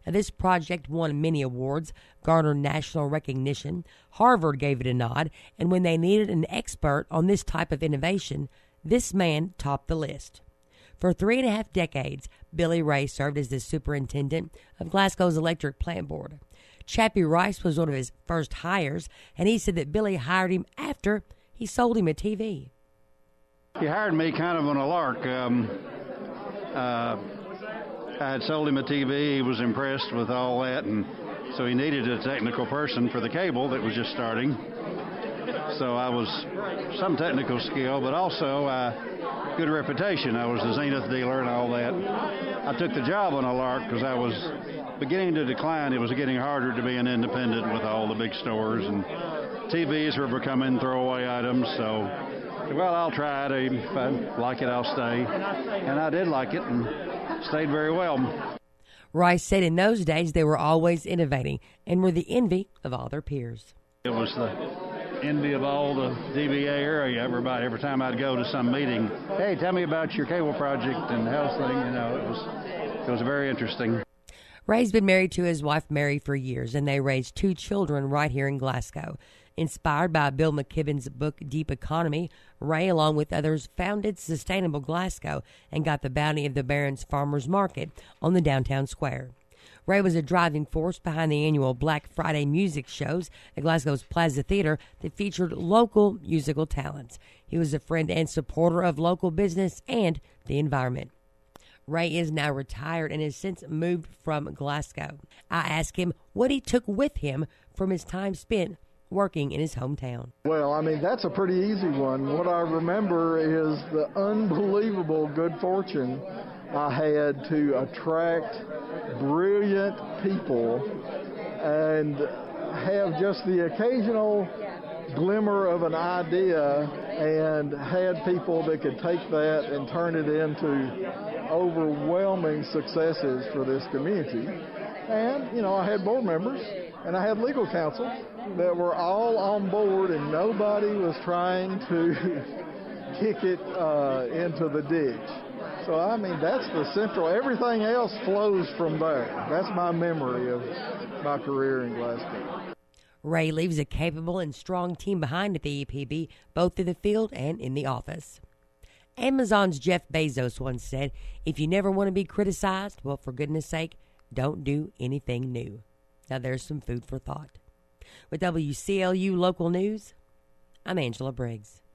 Now, this project won many awards, garnered national recognition. Harvard gave it a nod, and when they needed an expert on this type of innovation, this man topped the list. For 3.5 decades, Billy Ray served as the superintendent of Glasgow's electric plant board. Chappie Rice was one of his first hires, and he said that Billy hired him after he sold him a TV. He hired me kind of on a lark. I had sold him a TV. He was impressed with all that, and so he needed a technical person for the cable that was just starting. So I was some technical skill, but also good reputation. I was the Zenith dealer and all that. I took the job on a lark because I was beginning to decline. It was getting harder to be an independent with all the big stores, and TVs were becoming throwaway items. So, well, I'll try it. If I like it, I'll stay. And I did like it and stayed very well. Rice said in those days they were always innovating and were the envy of all their peers. It was the envy of all the DBA area. Every time I'd go to some meeting, hey, tell me about your cable project and house thing. You know, it was very interesting. Ray's been married to his wife Mary for years, and they raised 2 children right here in Glasgow. Inspired by Bill McKibben's book Deep Economy, Ray, along with others, founded Sustainable Glasgow and got the bounty of the Barron's Farmers Market on the downtown square. Ray was a driving force behind the annual Black Friday music shows at Glasgow's Plaza Theatre that featured local musical talents. He was a friend and supporter of local business and the environment. Ray is now retired and has since moved from Glasgow. I asked him what he took with him from his time spent working in his hometown. Well, I mean, that's a pretty easy one. What I remember is the unbelievable good fortune I had to attract brilliant people and have just the occasional glimmer of an idea, and had people that could take that and turn it into overwhelming successes for this community. And, you know, I had board members and I had legal counsel that were all on board, and nobody was trying to kick it into the ditch. So, I mean, that's the central. Everything else flows from there. That's my memory of my career in Glasgow. Ray leaves a capable and strong team behind at the EPB, both in the field and in the office. Amazon's Jeff Bezos once said, if you never want to be criticized, well, for goodness sake, don't do anything new. Now there's some food for thought. With WCLU Local News, I'm Angela Briggs.